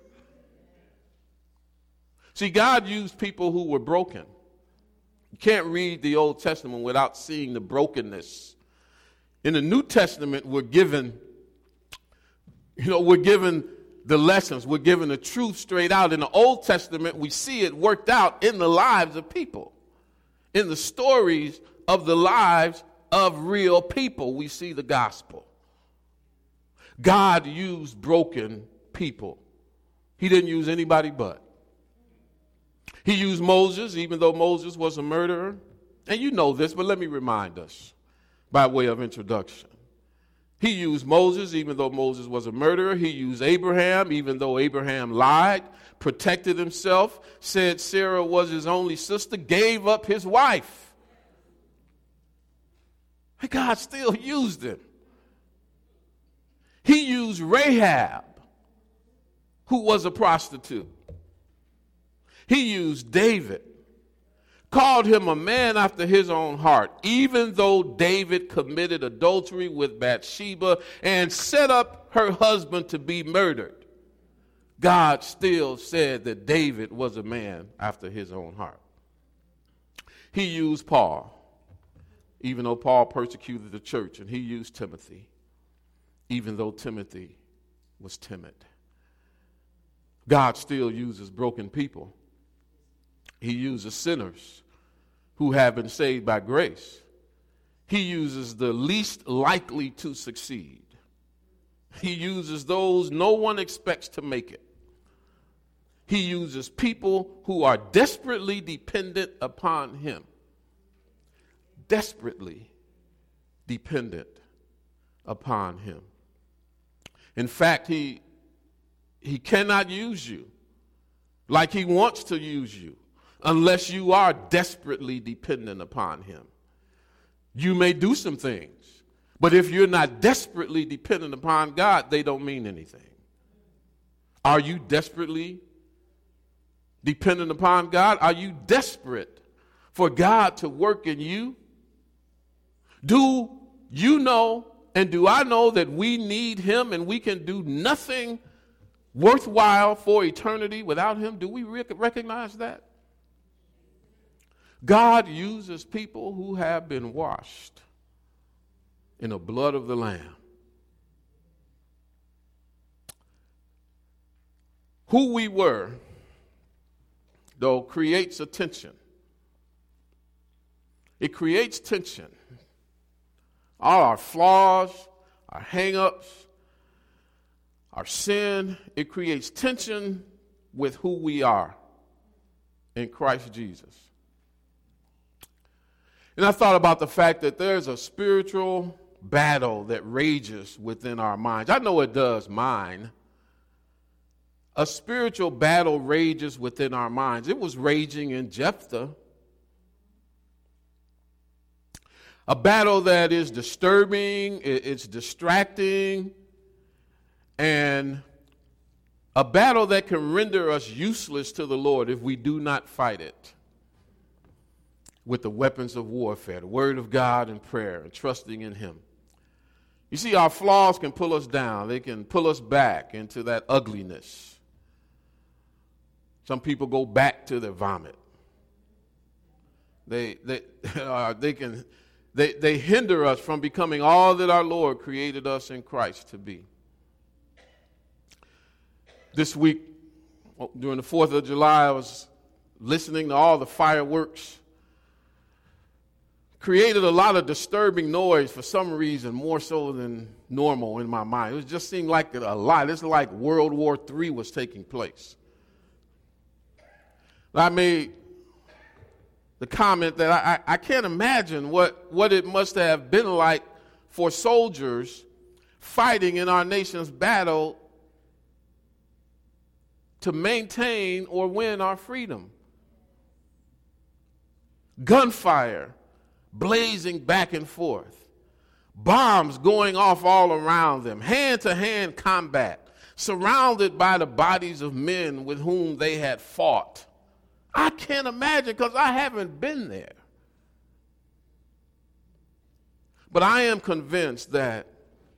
See, God used people who were broken. You can't read the Old Testament without seeing the brokenness. In the New Testament, we're given You know, we're given the lessons. We're given the truth straight out. In the Old Testament, we see it worked out in the lives of people. In the stories of the lives of real people, we see the gospel. God used broken people. He didn't use anybody but. He used Moses, even though Moses was a murderer. And you know this, but let me remind us by way of introduction. He used Moses, even though Moses was a murderer. He used Abraham, even though Abraham lied, protected himself, said Sarah was his only sister, gave up his wife. And God still used him. He used Rahab, who was a prostitute. He used David, called him a man after his own heart, even though David committed adultery with Bathsheba and set up her husband to be murdered. God still said that David was a man after his own heart. He used Paul, even though Paul persecuted the church, and he used Timothy, even though Timothy was timid. God still uses broken people. He uses sinners who have been saved by grace. He uses the least likely to succeed. He uses those no one expects to make it. He uses people who are desperately dependent upon him. Desperately dependent upon him. In fact, he, he cannot use you like he wants to use you unless you are desperately dependent upon him. You may do some things, but if you're not desperately dependent upon God, they don't mean anything. Are you desperately dependent upon God? Are you desperate for God to work in you? Do you know and do I know that we need him and we can do nothing worthwhile for eternity without him? Do we rec- recognize that? God uses people who have been washed in the blood of the Lamb. Who we were, though, creates a tension. It creates tension. All our flaws, our hang-ups, our sin, it creates tension with who we are in Christ Jesus. And I thought about the fact that there's a spiritual battle that rages within our minds. I know it does mine. A spiritual battle rages within our minds. It was raging in Jephthah. A battle that is disturbing, it's distracting, and a battle that can render us useless to the Lord if we do not fight it with the weapons of warfare, the word of God and prayer, and trusting in him. You see, our flaws can pull us down. They can pull us back into that ugliness. Some people go back to their vomit. They they uh, they can they they hinder us from becoming all that our Lord created us in Christ to be. This week, during the fourth of July, I was listening to all the fireworks. Created a lot of disturbing noise for some reason, more so than normal in my mind. It just seemed like a lot. It's like World War Three was taking place. I made the comment that I, I, I can't imagine what, what it must have been like for soldiers fighting in our nation's battle to maintain or win our freedom. Gunfire blazing back and forth, bombs going off all around them, hand-to-hand combat, surrounded by the bodies of men with whom they had fought. I can't imagine because I haven't been there. But I am convinced that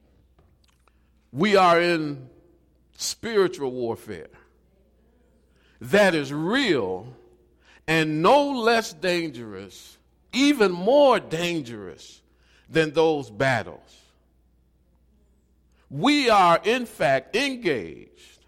we are in spiritual warfare that is real and no less dangerous, even more dangerous than those battles. We are, in fact, engaged,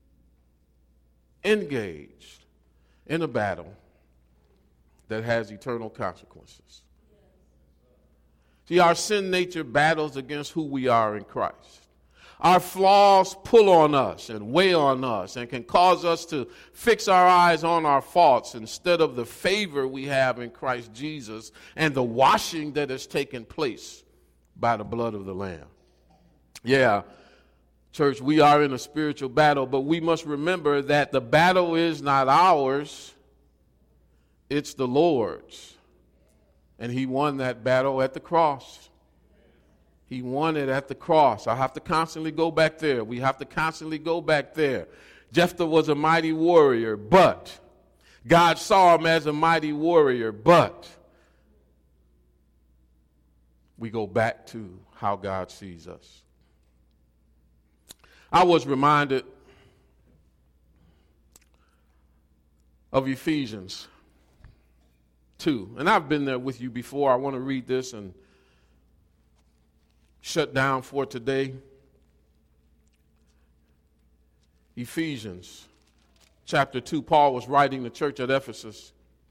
engaged in a battle that has eternal consequences. See, our sin nature battles against who we are in Christ. Our flaws pull on us and weigh on us and can cause us to fix our eyes on our faults instead of the favor we have in Christ Jesus and the washing that has taken place by the blood of the Lamb. Yeah, church, we are in a spiritual battle, but we must remember that the battle is not ours, it's the Lord's. And he won that battle at the cross. He won it at the cross. I have to constantly go back there. We have to constantly go back there. Jephthah was a mighty warrior, but God saw him as a mighty warrior, but we go back to how God sees us. I was reminded of Ephesians two, and I've been there with you before. I want to read this and shut down for today. Ephesians chapter two, Paul was writing the church at Ephesus.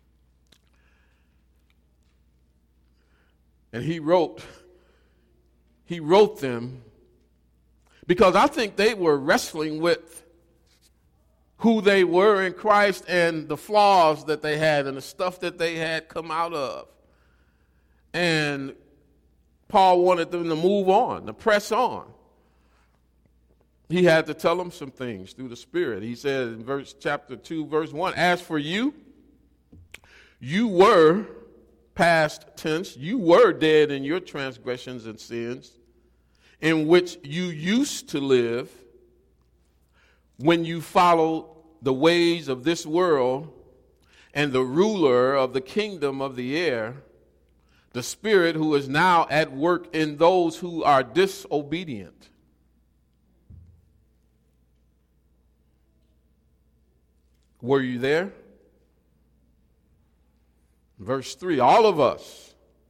And he wrote, he wrote them because I think they were wrestling with who they were in Christ and the flaws that they had and the stuff that they had come out of. And Paul wanted them to move on, to press on. He had to tell them some things through the Spirit. He said in verse chapter two, verse one, as for you, you were, past tense, you were dead in your transgressions and sins, in which you used to live when you followed the ways of this world and the ruler of the kingdom of the air, the spirit who is now at work in those who are disobedient. Were you there? Verse three, all of us,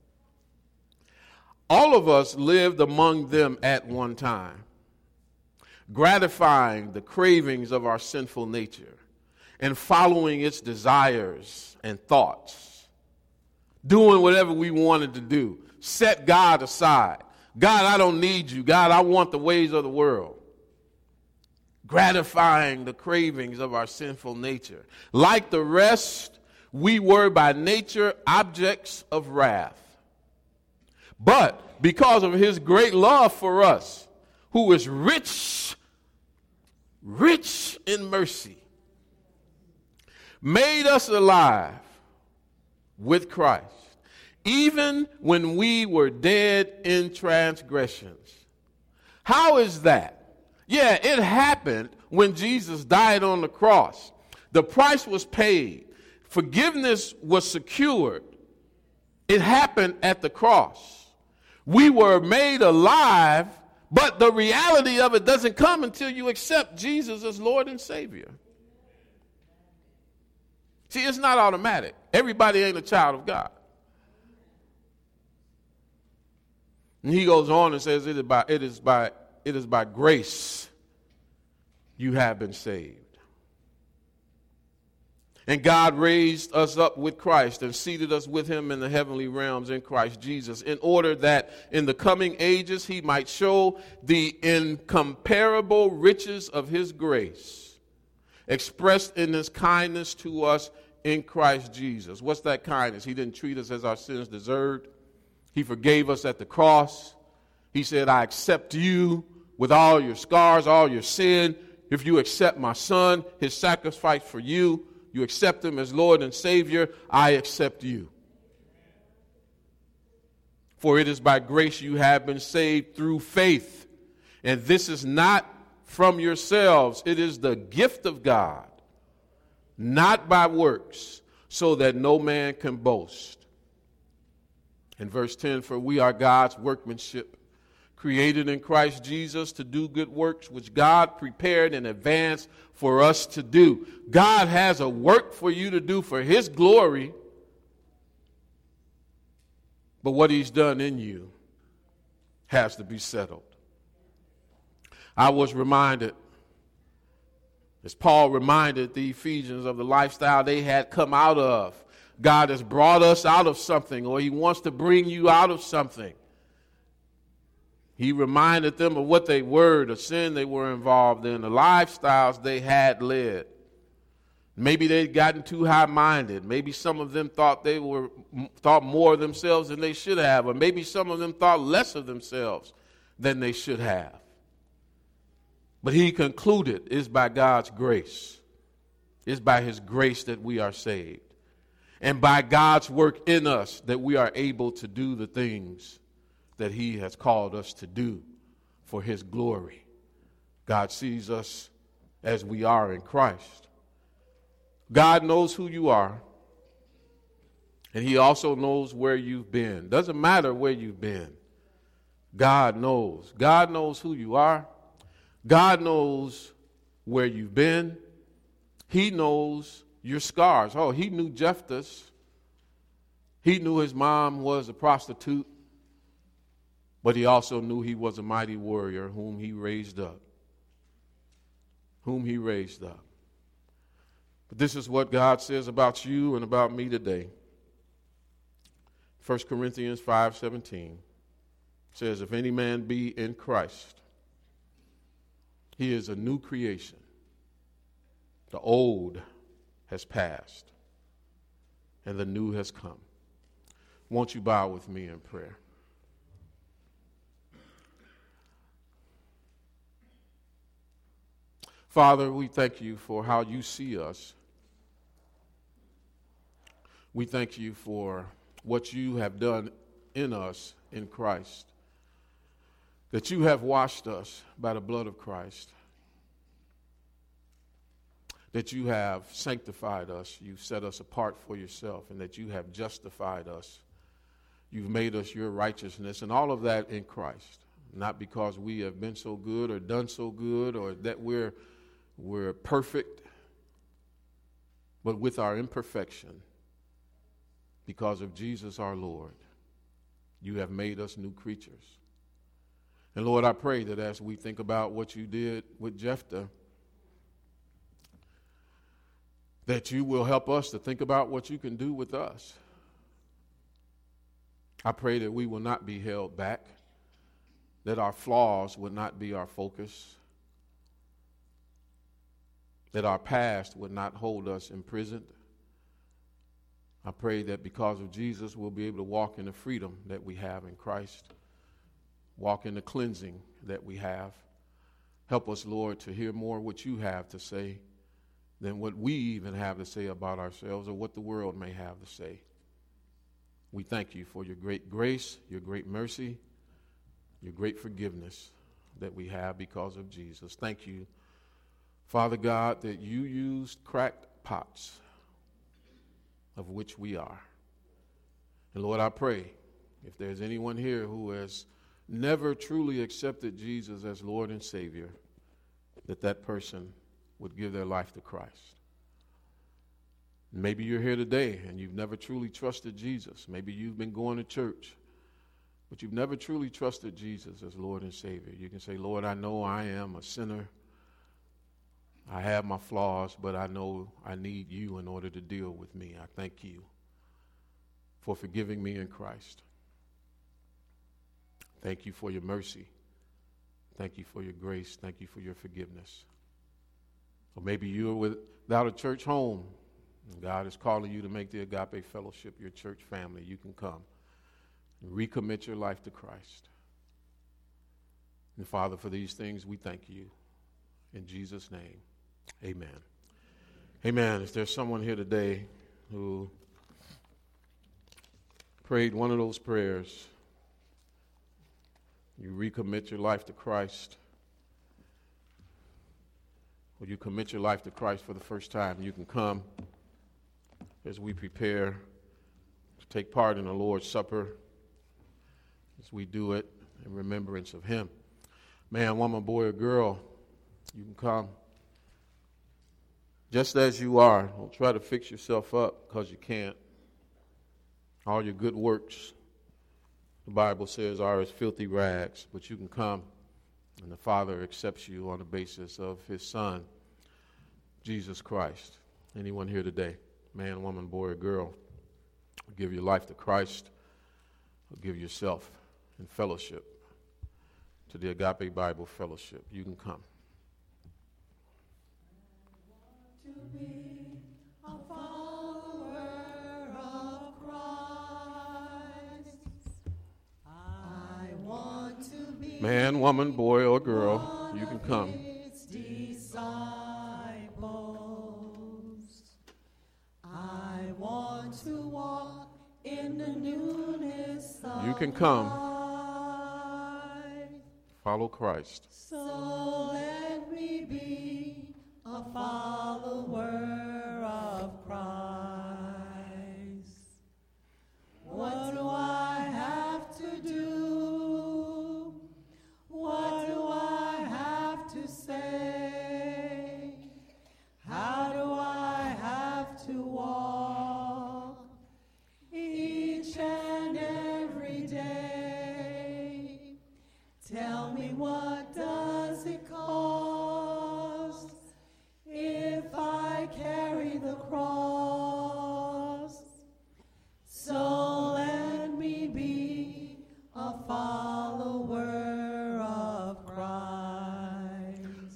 all of us lived among them at one time, gratifying the cravings of our sinful nature and following its desires and thoughts, doing whatever we wanted to do, set God aside. God, I don't need you. God, I want the ways of the world. Gratifying the cravings of our sinful nature. Like the rest, we were by nature objects of wrath. But because of his great love for us, who is rich, rich in mercy, made us alive with Christ, even when we were dead in transgressions. How is that? Yeah, it happened when Jesus died on the cross. The price was paid. Forgiveness was secured. It happened at the cross. We were made alive, but the reality of it doesn't come until you accept Jesus as Lord and Savior. See, it's not automatic. Everybody ain't a child of God. And he goes on and says, it is by, it is by It is by grace you have been saved. And God raised us up with Christ and seated us with him in the heavenly realms in Christ Jesus, in order that in the coming ages he might show the incomparable riches of his grace, expressed in his kindness to us in Christ Jesus. What's that kindness? He didn't treat us as our sins deserved. He forgave us at the cross. He said, I accept you with all your scars, all your sin. If you accept my son, his sacrifice for you, you accept him as Lord and Savior, I accept you. For it is by grace you have been saved through faith. And this is not from yourselves. It is the gift of God, not by works, so that no man can boast. In verse ten, for we are God's workmanship, created in Christ Jesus to do good works, which God prepared in advance for us to do. God has a work for you to do for his glory, but what he's done in you has to be settled. I was reminded, as Paul reminded the Ephesians of the lifestyle they had come out of. God has brought us out of something, or he wants to bring you out of something. He reminded them of what they were, the sin they were involved in, the lifestyles they had led. Maybe they'd gotten too high-minded. Maybe some of them thought they were thought more of themselves than they should have, or maybe some of them thought less of themselves than they should have. But he concluded, it's by God's grace. It's by his grace that we are saved. And by God's work in us that we are able to do the things that he has called us to do for his glory. God sees us as we are in Christ. God knows who you are, and he also knows where you've been. Doesn't matter where you've been. God knows. God knows who you are. God knows where you've been. He knows your scars. Oh, he knew Jephthah's. He knew his mom was a prostitute. But he also knew he was a mighty warrior whom he raised up. Whom he raised up. But this is what God says about you and about me today. First Corinthians five seventeen says, if any man be in Christ, he is a new creation. The old has passed, and the new has come. Won't you bow with me in prayer? Father, we thank you for how you see us. We thank you for what you have done in us in Christ, that you have washed us by the blood of Christ, that you have sanctified us, you've set us apart for yourself, and that you have justified us. You've made us your righteousness, and all of that in Christ, not because we have been so good or done so good or that we're, we're perfect, but with our imperfection, because of Jesus our Lord, you have made us new creatures. And Lord, I pray that as we think about what you did with Jephthah, that you will help us to think about what you can do with us. I pray that we will not be held back, that our flaws would not be our focus, that our past would not hold us imprisoned. I pray that because of Jesus, we'll be able to walk in the freedom that we have in Christ, walk in the cleansing that we have. Help us, Lord, to hear more what you have to say than what we even have to say about ourselves or what the world may have to say. We thank you for your great grace, your great mercy, your great forgiveness that we have because of Jesus. Thank you, Father God, that you used cracked pots, of which we are. And Lord, I pray if there's anyone here who has never truly accepted Jesus as Lord and Savior, that that person would give their life to Christ. Maybe you're here today and you've never truly trusted Jesus. Maybe you've been going to church, but you've never truly trusted Jesus as Lord and Savior. You can say, Lord, I know I am a sinner. I have my flaws, but I know I need you in order to deal with me. I thank you for forgiving me in Christ. Thank you for your mercy. Thank you for your grace. Thank you for your forgiveness. Or maybe you're without a church home, and God is calling you to make the Agape Fellowship your church family. You can come and recommit your life to Christ. And Father, for these things, we thank you. In Jesus' name. Amen. Amen. If there's someone here today who prayed one of those prayers, you recommit your life to Christ, or you commit your life to Christ for the first time, you can come as we prepare to take part in the Lord's Supper, as we do it in remembrance of him. Man, woman, boy, or girl, you can come just as you are. Don't try to fix yourself up because you can't. All your good works, the Bible says, are as filthy rags, but you can come and the Father accepts you on the basis of his Son, Jesus Christ. Anyone here today, man, woman, boy, or girl, give your life to Christ, or give yourself in fellowship to the Agape Bible Fellowship, you can come. To be a follower of Christ, I want to be man, woman, boy, or girl, you can come. Disciples. I want to walk in the newness of You can come. life. Follow Christ. So let me be a follower of Christ. What do I have to do? What do I have to say? How do I have to walk each and every day? Tell me, what does it cost if I can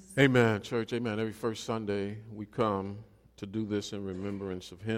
Amen, church. Amen. Every first Sunday we come to do this in remembrance of him.